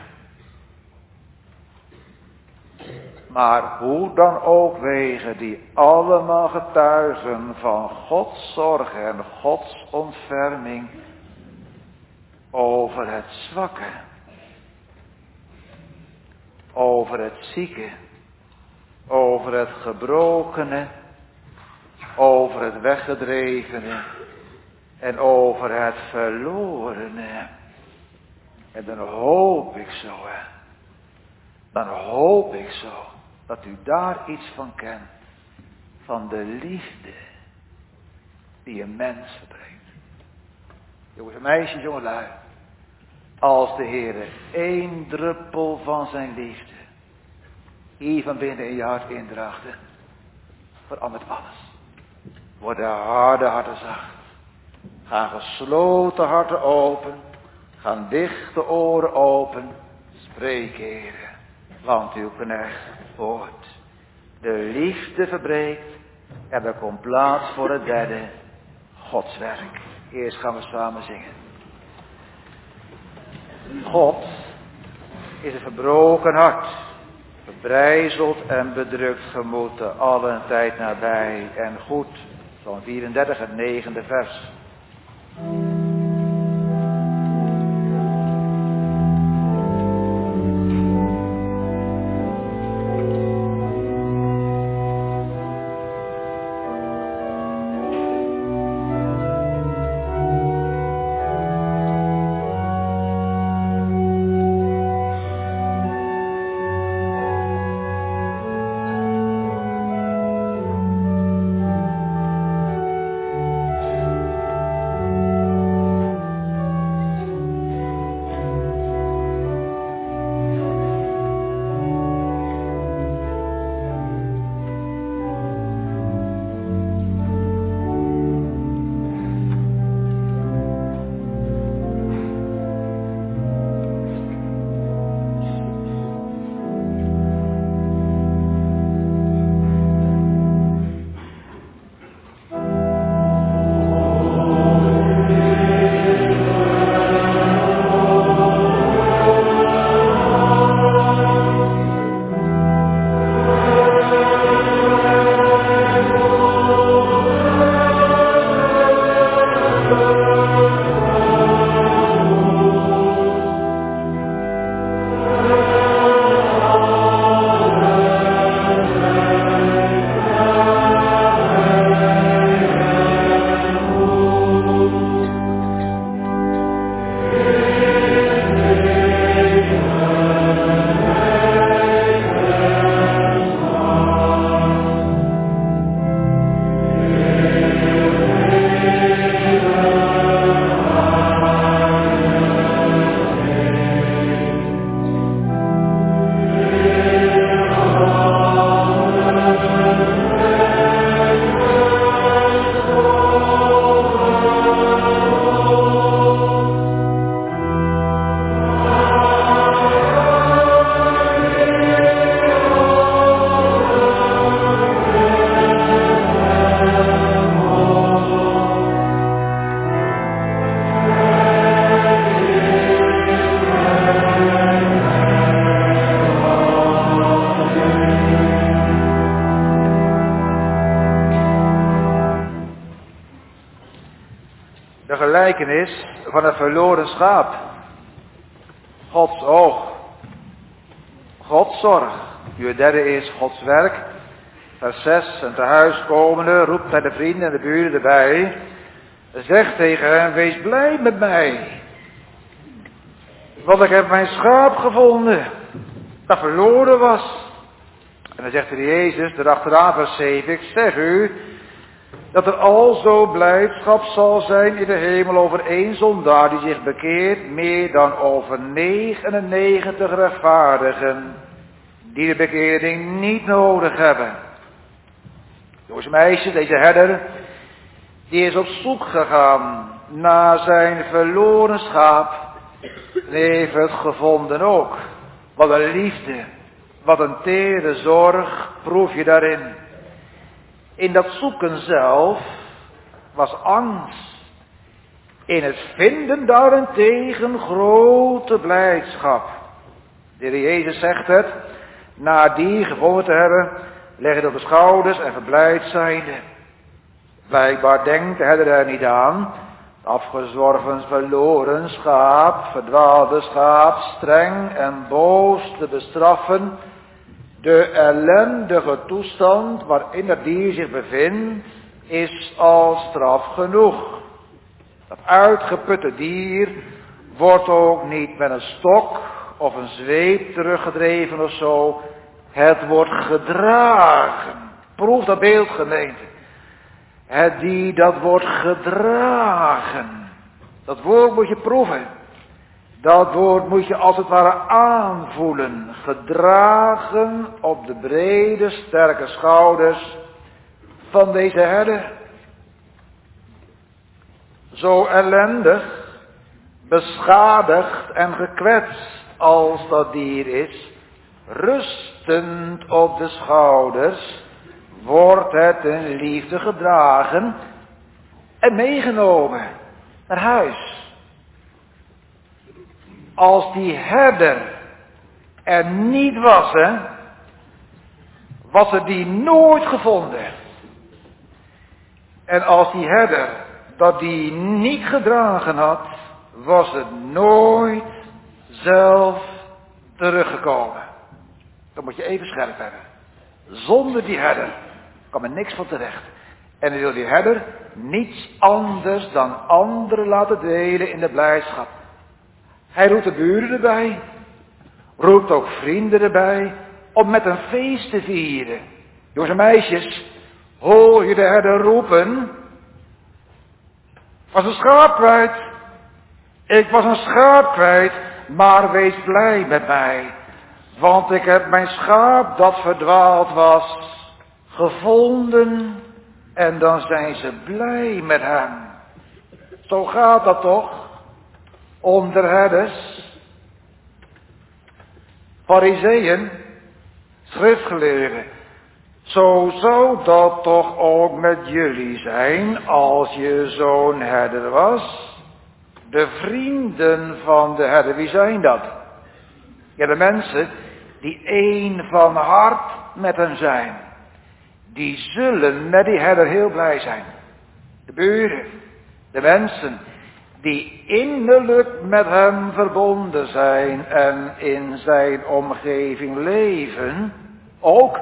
[SPEAKER 1] Maar hoe dan ook wegen die allemaal getuigen van Gods zorg en Gods ontferming over het zwakke, over het zieke, over het gebrokene, over het weggedrevene en over het verlorene. En dan hoop ik zo, hè. Dan hoop ik zo dat u daar iets van kent. Van de liefde die een mens verbreekt. Jongens en meisjes, jongelui. Als de Heere één druppel van zijn liefde hier van binnen in je hart indraagde, verandert alles. Worden harde harten zacht. Gaan gesloten harten open. Gaan dichte oren open. Spreek, Heere, want uw knecht hoort. De liefde verbreekt en er komt plaats voor het derde, Gods werk. Eerst gaan we samen zingen. God is een verbroken hart, verbrijzeld en bedrukt gemoed, te allen tijd nabij en goed. Psalm vierendertig, het negende vers. De gelijkenis van een verloren schaap. Gods oog. Gods zorg. Nu het derde is Gods werk. Vers zes. En te huis komende roept hij de vrienden en de buren erbij. Zegt tegen hen, wees blij met mij. Want ik heb mijn schaap gevonden. Dat verloren was. En dan zegt de Jezus, erachteraan vers zeven. Ik zeg u, dat er alzo blijdschap zal zijn in de hemel over één zondaar die zich bekeert, meer dan over negenennegentig rechtvaardigen, die de bekering niet nodig hebben. Jongens en meisjes, deze herder, die is op zoek gegaan naar zijn verloren schaap, en heeft het gevonden ook. Wat een liefde, wat een tere zorg proef je daarin. In dat zoeken zelf was angst. In het vinden daarentegen grote blijdschap. De Heer Jezus zegt het, na die gevonden te hebben, leg het op de schouders en verblijd zijnde. Blijkbaar denkt de herder er niet aan. Afgezworven, verloren schaap, verdwaalde schaap, streng en boos te bestraffen. De ellendige toestand waarin het dier zich bevindt, is al straf genoeg. Dat uitgeputte dier wordt ook niet met een stok of een zweep teruggedreven of zo. Het wordt gedragen. Proef dat beeld, gemeente. Het dier dat wordt gedragen. Dat woord moet je proeven. Dat woord moet je als het ware aanvoelen. Gedragen op de brede, sterke schouders van deze herder. Zo ellendig, beschadigd en gekwetst als dat dier is, rustend op de schouders, wordt het in liefde gedragen en meegenomen naar huis. Als die herder er niet was, hè, was er die nooit gevonden. En als die herder dat die niet gedragen had, was het nooit zelf teruggekomen. Dat moet je even scherp hebben. Zonder die herder kwam er niks van terecht. En dan wil die herder niets anders dan anderen laten delen in de blijdschap. Hij roept de buren erbij, roept ook vrienden erbij, om met een feest te vieren. Jongens en meisjes, hoor je de herder roepen? Ik was een schaap kwijt. Ik was een schaap kwijt, maar wees blij met mij. Want ik heb mijn schaap dat verdwaald was, gevonden en dan zijn ze blij met hem. Zo gaat dat toch? Onder herders, farizeeën, schriftgeleerden. Zo zou dat toch ook met jullie zijn als je zo'n herder was. De vrienden van de herder, wie zijn dat? Ja, de mensen die één van hart met hem zijn. Die zullen met die herder heel blij zijn. De buren, de mensen die innerlijk met hem verbonden zijn en in zijn omgeving leven, ook.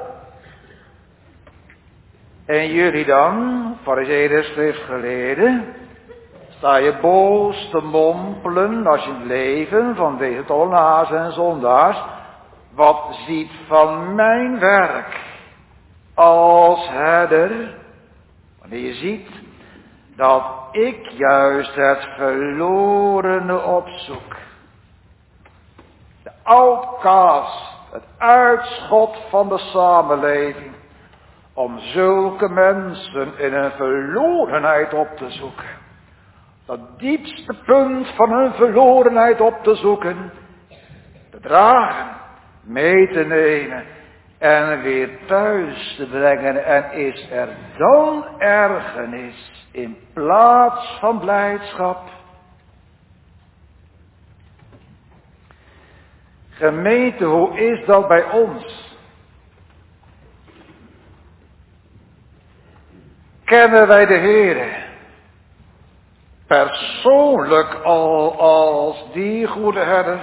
[SPEAKER 1] En jullie dan, farizeeën, schriftgeleerden, sta je boos te mompelen als je het leven van deze tollenaars en zondaars, wat ziet van mijn werk als herder, wanneer je ziet dat ik juist het verlorene opzoek. De outcast, het uitschot van de samenleving. Om zulke mensen in hun verlorenheid op te zoeken. Dat diepste punt van hun verlorenheid op te zoeken. Te dragen, mee te nemen en weer thuis te brengen. En is er dan ergernis in plaats van blijdschap? Gemeente, hoe is dat bij ons? Kennen wij de Heere? persoonlijk al als die goede herder,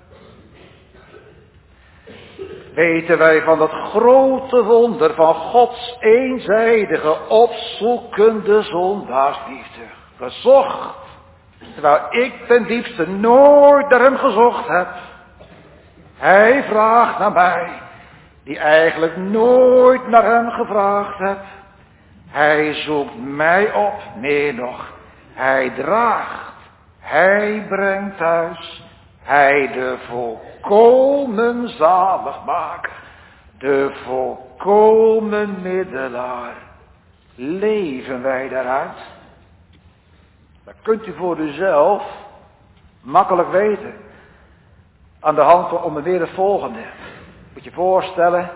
[SPEAKER 1] weten wij van dat grote wonder van Gods eenzijdige opzoekende zondaarsliefde. Gezocht, terwijl ik ten diepste nooit naar hem gezocht heb. Hij vraagt naar mij, die eigenlijk nooit naar hem gevraagd heb. Hij zoekt mij op, meer nog, hij draagt, hij brengt thuis, hij de volkomen zaligmaker, de volkomen middelaar. Leven wij daaruit? Dat kunt u voor uzelf makkelijk weten. Aan de hand van onder meer het volgende. Moet je voorstellen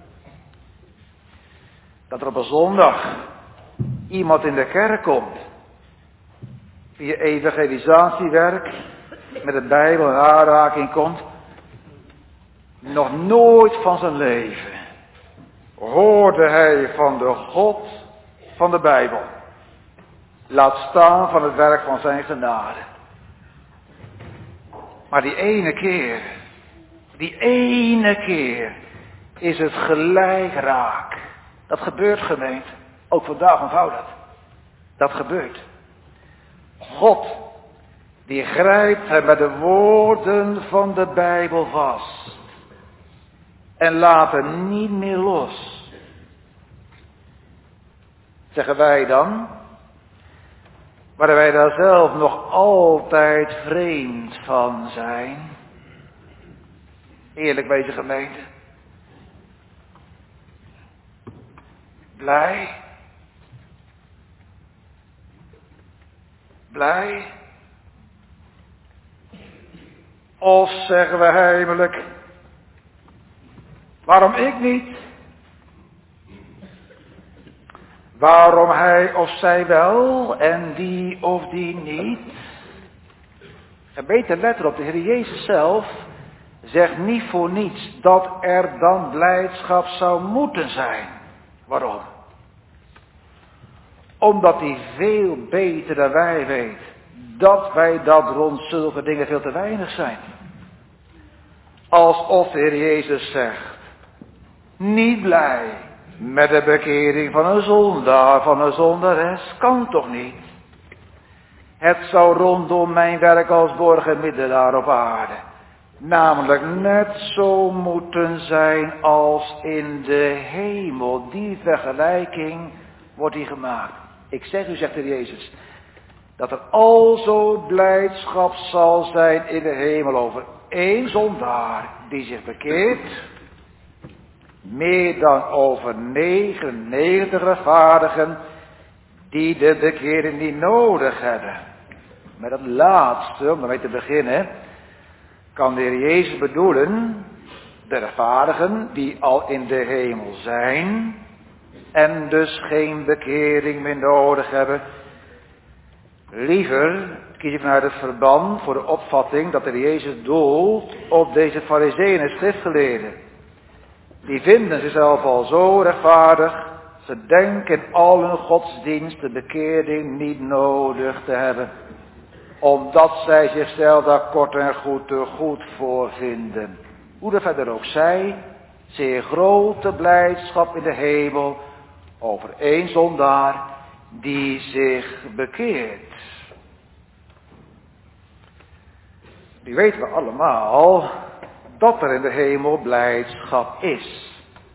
[SPEAKER 1] dat er op een zondag iemand in de kerk komt, via evangelisatiewerk, met de Bijbel in aanraking komt, nog nooit van zijn leven hoorde hij van de God van de Bijbel. Laat staan van het werk van zijn genade. Maar die ene keer, die ene keer is het gelijk raak. Dat gebeurt, gemeente. Ook vandaag onthoudt dat. Dat gebeurt. God, die grijpt hem met de woorden van de Bijbel vast. En laat hem niet meer los. Zeggen wij dan, waar wij daar zelf nog altijd vreemd van zijn. Eerlijk wezen, gemeente. Blij. Blij. Of zeggen we heimelijk, waarom ik niet? Waarom hij of zij wel en die of die niet? En beter let op, de Heer Jezus zelf zegt niet voor niets dat er dan blijdschap zou moeten zijn. Waarom? Omdat hij veel beter dan wij weet dat wij dat rond zulke dingen veel te weinig zijn. Alsof de Heer Jezus zegt, niet blij met de bekering van een zondaar, van een zondares, kan toch niet? Het zou rondom mijn werk als borgenmiddelaar op aarde namelijk net zo moeten zijn als in de hemel. Die vergelijking wordt hier gemaakt. Ik zeg u, zegt de Heer Jezus, dat er alzo blijdschap zal zijn in de hemel over één zondaar die zich bekeert, meer dan over negenennegentig rechtvaardigen die de bekering niet nodig hebben. Met dat laatste, om ermee te beginnen, kan de Heer Jezus bedoelen de rechtvaardigen die al in de hemel zijn en dus geen bekering meer nodig hebben. Liever kies ik vanuit het verband voor de opvatting dat de Heer Jezus doelt op deze farizeeën en schriftgeleerden. Die vinden zichzelf al zo rechtvaardig, ze denken al hun godsdienst de bekering niet nodig te hebben, omdat zij zichzelf daar kort en goed te goed voor vinden. Hoe er verder ook zij, zeer grote blijdschap in de hemel over één zondaar die zich bekeert. Nu weten we allemaal dat er in de hemel blijdschap is.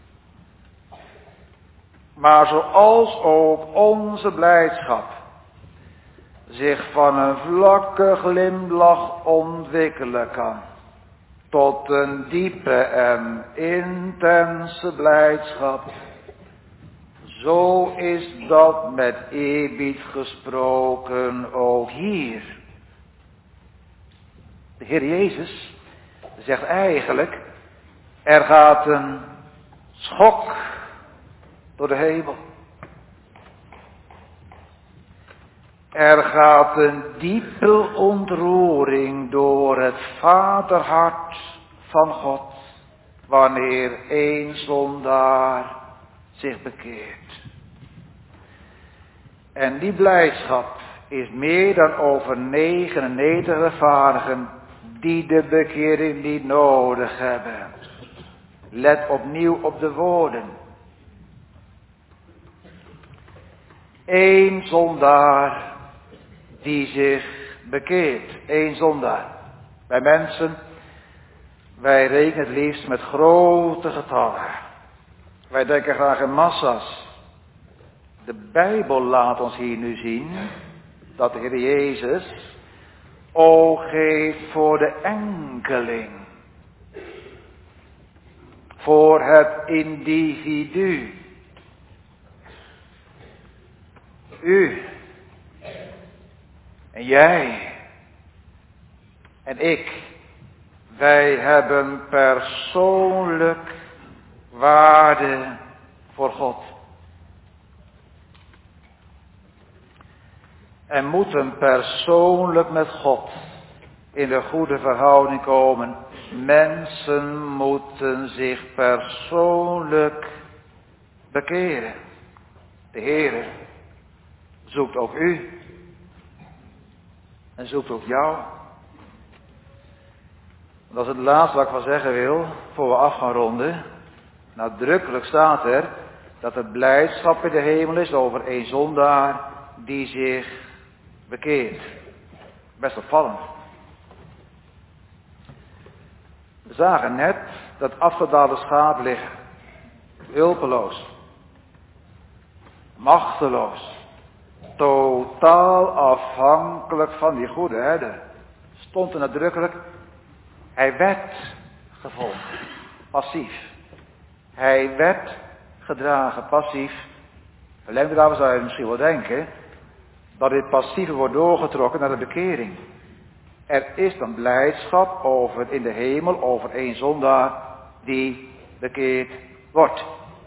[SPEAKER 1] Maar zoals ook onze blijdschap zich van een vlakke glimlach ontwikkelen kan tot een diepe en intense blijdschap, zo is dat met eerbied gesproken ook hier. De Heer Jezus zegt eigenlijk, er gaat een schok door de hemel. Er gaat een diepe ontroering door het vaderhart van God, wanneer één zondaar zich bekeert. En die blijdschap is meer dan over negenennegentig rechtvaardigen die de bekering niet nodig hebben. Let opnieuw op de woorden. Eén zondaar die zich bekeert. Eén zondaar. Wij mensen, wij rekenen het liefst met grote getallen. Wij denken graag in massa's. De Bijbel laat ons hier nu zien dat de Heer Jezus oog heeft voor de enkeling. Voor het individu. U. En jij. En ik. Wij hebben persoonlijk waarde voor God. En moeten persoonlijk met God in de goede verhouding komen. Mensen moeten zich persoonlijk bekeren. De Heere zoekt ook u. En zoekt ook jou. Dat is het laatste wat ik van zeggen wil, voor we af gaan ronden. Nadrukkelijk staat er dat er blijdschap in de hemel is over een zondaar die zich bekeert. Best opvallend. We zagen net dat afgedaalde schaap liggen. Hulpeloos. Machteloos. Totaal afhankelijk van die goede herder. Stond er nadrukkelijk. Hij werd gevonden. Passief. Hij werd gedragen. Passief. Verlengde daarvan zou je misschien wel denken dat dit passieve wordt doorgetrokken naar de bekering. Er is dan blijdschap over in de hemel over een zondaar die bekeerd wordt.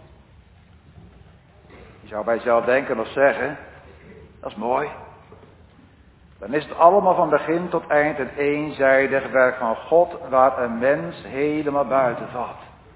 [SPEAKER 1] Je zou bij jezelf denken of zeggen, dat is mooi. Dan is het allemaal van begin tot eind een eenzijdig werk van God waar een mens helemaal buiten valt.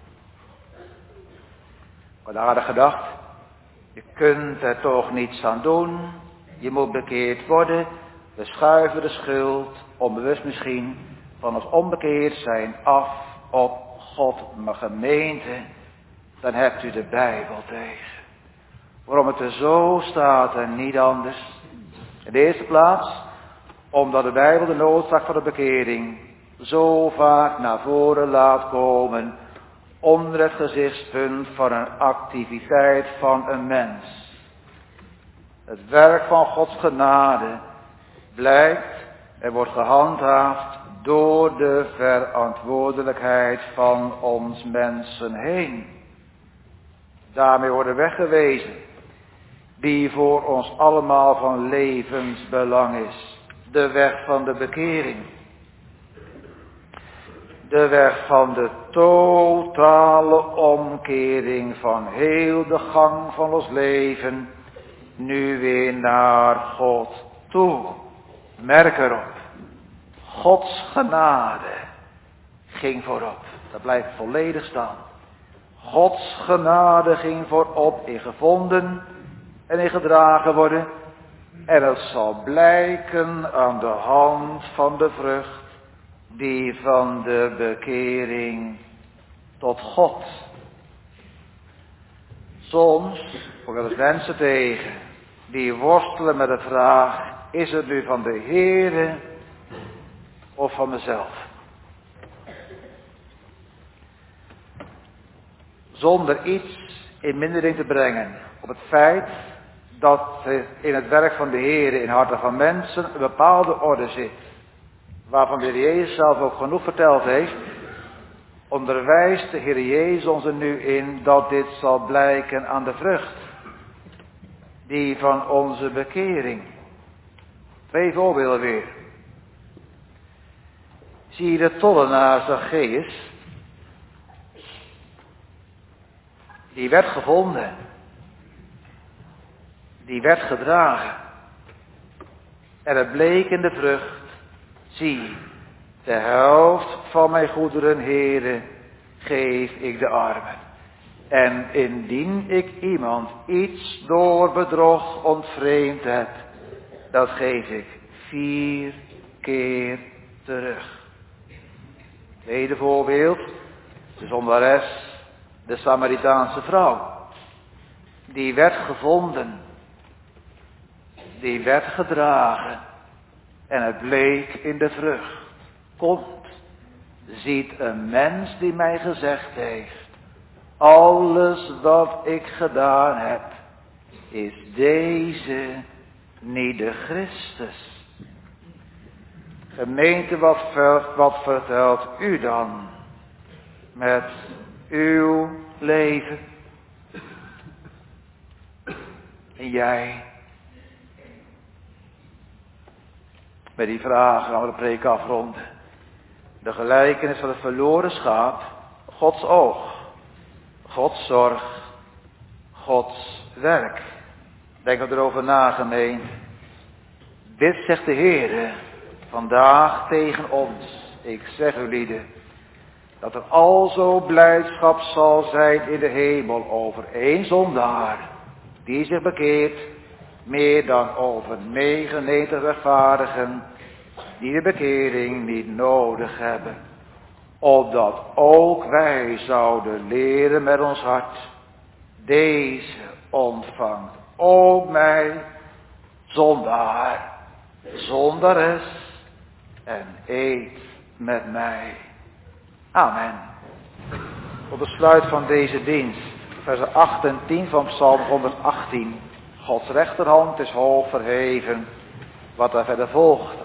[SPEAKER 1] Maar daar had ik gedacht, je kunt er toch niets aan doen. Je moet bekeerd worden. We schuiven de schuld, onbewust misschien, van ons onbekeerd zijn af op God. Maar gemeente, dan hebt u de Bijbel tegen. Waarom het er zo staat en niet anders. In de eerste plaats, omdat de Bijbel de noodzaak van de bekering zo vaak naar voren laat komen onder het gezichtspunt van een activiteit van een mens. Het werk van Gods genade blijkt en wordt gehandhaafd door de verantwoordelijkheid van ons mensen heen. Daarmee worden weggewezen die voor ons allemaal van levensbelang is. De weg van de bekering. De weg van de totale omkering van heel de gang van ons leven. Nu weer naar God toe. Merk erop. Gods genade ging voorop. Dat blijft volledig staan. Gods genade ging voorop in gevonden en in gedragen worden. En het zal blijken aan de hand van de vrucht die van de bekering tot God. Soms kom ik mensen tegen die worstelen met de vraag, is het nu van de Heere of van mezelf? Zonder iets in mindering te brengen op het feit dat er in het werk van de Heere in harten van mensen een bepaalde orde zit. Waarvan de Heer Jezus zelf ook genoeg verteld heeft. Onderwijst de Heer Jezus ons er nu in dat dit zal blijken aan de vrucht. Die van onze bekering. Twee voorbeelden weer. Zie je de tollenaar Zacchaeus? Die werd gevonden. Die werd gedragen. En het bleek in de vrucht. Zie, de helft van mijn goederen, Heere, geef ik de armen. En indien ik iemand iets door bedrog ontvreemd heb, dat geef ik vier keer terug. Tweede voorbeeld, de zondares, de Samaritaanse vrouw. Die werd gevonden, die werd gedragen en het bleek in de vrucht. Komt, ziet een mens die mij gezegd heeft, alles wat ik gedaan heb, is deze niet de Christus. Gemeente, wat, ver, wat vertelt u dan met uw leven? En jij? Met die vraag gaan we de preek afronden. De gelijkenis van het verloren schaap, Gods oog, Gods zorg, Gods werk. Denk erover na, gemeente. Dit zegt de Heere vandaag tegen ons. Ik zeg u lieden, dat er alzo blijdschap zal zijn in de hemel over één zondaar die zich bekeert, meer dan over negenennegentig rechtvaardigen die de bekering niet nodig hebben. Opdat ook wij zouden leren met ons hart, deze ontvangt ook mij, zondaar, zondares, en eet met mij. Amen. Tot de sluit van deze dienst, versen acht en tien van Psalm honderdachttien. Gods rechterhand is hoog verheven, wat daar verder volgt.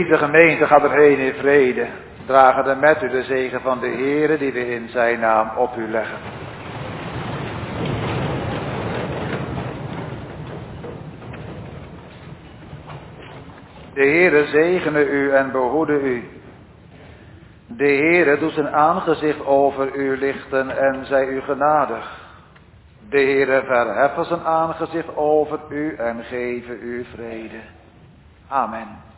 [SPEAKER 1] Geliefde gemeente, gaat erheen in vrede. Dragen er met u de zegen van de Heere die we in zijn naam op u leggen. De Heere zegene u en behoede u. De Heere doet zijn aangezicht over u lichten en zij u genadig. De Heere verheffen zijn aangezicht over u en geven u vrede. Amen.